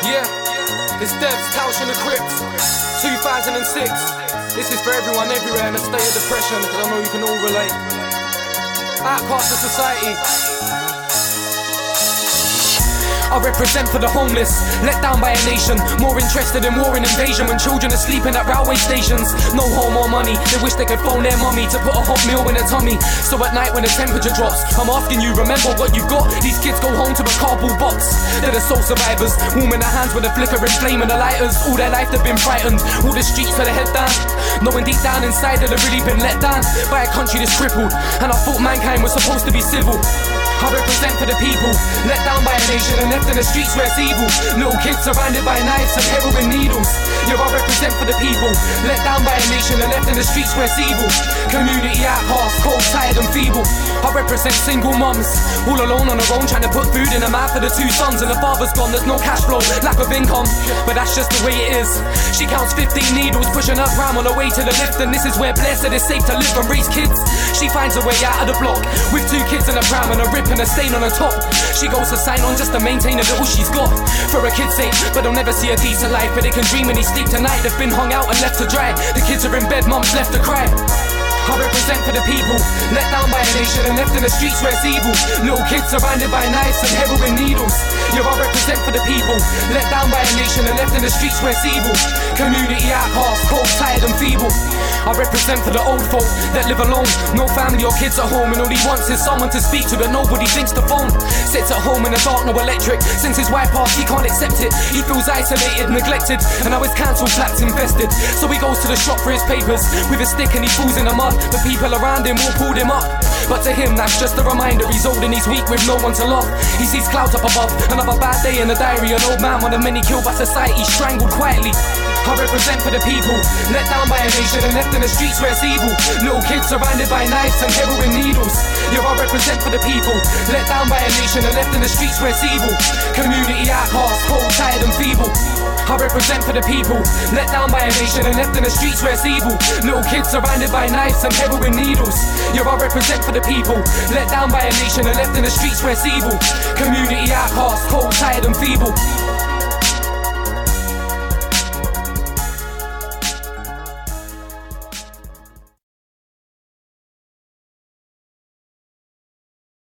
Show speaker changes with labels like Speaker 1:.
Speaker 1: Yeah, it's Devs, Tausch and the Crips, 2006. This is for everyone everywhere in a state of depression, because I know you can all relate. Outcast of society. I represent for the homeless, let down by a nation, more interested in war and invasion when children are sleeping at railway stations. No home or money, they wish they could phone their mummy to put a hot meal in their tummy. So at night when the temperature drops, I'm asking you, remember what you've got? These kids go home to a cardboard box. They're the sole survivors, warming their hands with a flickering flame and the lighters. All their life they've been frightened, all the streets with their head down, knowing deep down inside that they've really been let down by a country that's crippled. And I thought mankind was supposed to be civil. I represent for the people, let down by a nation and left in the streets where it's evil. Little kids surrounded by knives and heroin needles. Yeah, I represent for the people, let down by a nation and left in the streets where it's evil. Community outcasts, cold, tired and feeble. I represent single mums, all alone on their own, trying to put food in the mouth of the two sons. And the father's gone, there's no cash flow, lack of income, but that's just the way it is. She counts 15 needles, pushing her pram on her way to the lift. And this is where blessed it's safe to live and raise kids. She finds a way out of the block, with 2 kids in a pram and a rip and a stain on her top. She goes to sign on just to maintain the little she's got, for her kids' sake, but they'll never see a decent life. But they can dream when they sleep tonight, they've been hung out and left to dry. The kids are in bed, mum's left to cry. I represent for the people, let down by a nation and left in the streets where it's evil. Little kids surrounded by knives and heroin needles. Yeah, I represent for the people, let down by a nation and left in the streets where it's evil. Community outcasts, cold, tired and feeble. I represent for the old folk that live alone, no family or kids at home, and all he wants is someone to speak to, but nobody thinks to phone. Sits at home in the dark, no electric. Since his wife passed, he can't accept it. He feels isolated, neglected, and now his council flat's infested. So he goes to the shop for his papers with a stick and he falls in the mud. The people around him all pulled him up, but to him that's just a reminder. He's old and he's weak with no one to love. He sees clouds up above, another bad day in the diary. An old man, one of many killed by society, strangled quietly. I represent for the people, let down by a nation and left in the streets where it's evil. Little kids surrounded by knives and heroin needles. Yeah, I represent for the people, let down by a nation and left in the streets where it's evil. Community outcasts, cold, tired and feeble. I represent for the people, let down by a nation and left in the streets where it's evil. Little kids surrounded by knives and heroin needles. Yeah, I represent for the people, let down by a nation and left in the streets where it's evil. Community outcasts, cold, tired and feeble.